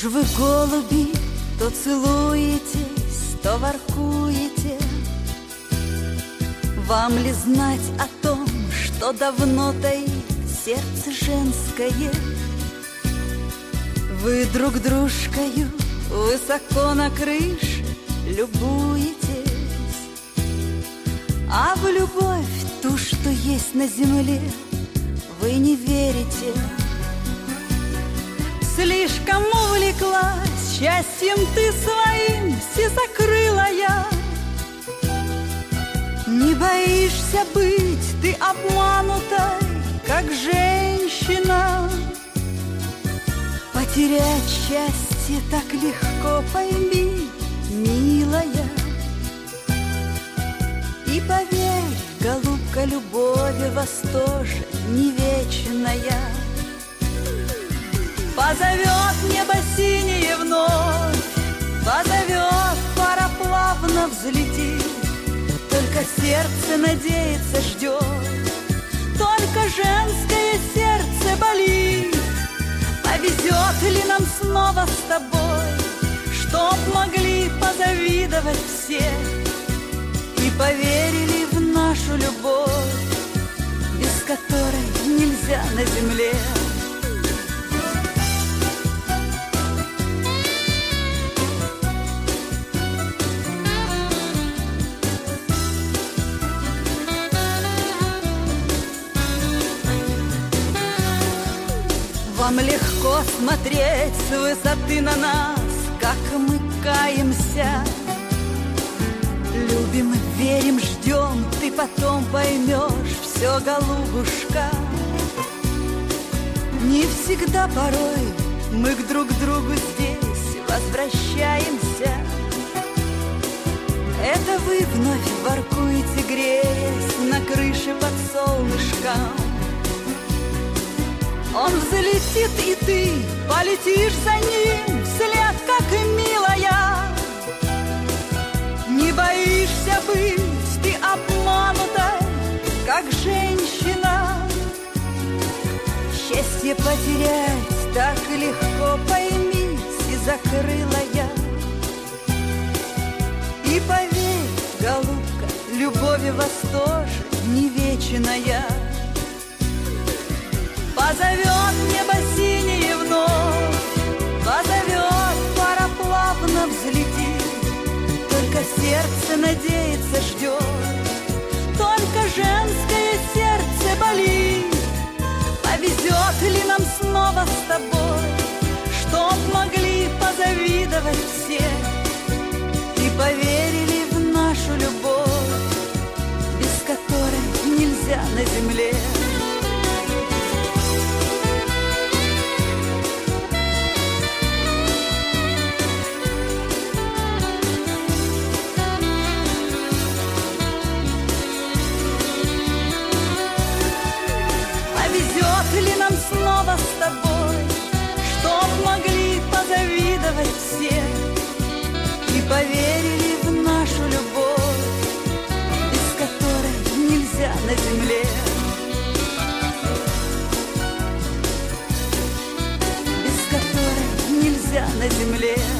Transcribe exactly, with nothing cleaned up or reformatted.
ж вы, голуби, то целуетесь, то воркуете? Вам ли знать о том, что давно таит сердце женское? Вы друг дружкою высоко на крыше любуетесь, а в любовь, ту, что есть на земле, вы не верите. Слишком увлеклась счастьем ты своим, всезакрылая. Не боишься быть ты обманутой, как женщина? Потерять счастье так легко, пойми, милая. И поверь, голубка, любовь вас тоже не вечная. Позовет небо синее вновь, позовет, пароплавно взлетит. Только сердце надеется, ждет, только женское сердце болит. Повезет ли нам снова с тобой, чтоб могли позавидовать все и поверили в нашу любовь, без которой нельзя на земле. Вам легко смотреть с высоты на нас, как мы каемся. Любим, верим, ждем, ты потом поймешь все, голубушка. Не всегда порой мы к друг другу здесь возвращаемся. Это вы вновь воркуете, греясь на крыше под солнышком. Он взлетит, и ты полетишь за ним вслед, как и милая. Не боишься быть ты обманутой, как женщина? Счастье потерять так легко, пойми, всезакрылая. И поверь, голубка, любовь вас тоже не вечная. Позовет небо синее вновь, позовет, пароплавно взлетит. Только сердце надеется, ждет, только женское сердце болит. Повезет ли нам снова с тобой, чтоб могли позавидовать все и поверили в нашу любовь, без которой нельзя на земле. Ли нам снова с тобой, чтоб могли позавидовать все и поверили в нашу любовь, без которой нельзя на земле. Без которой нельзя на земле.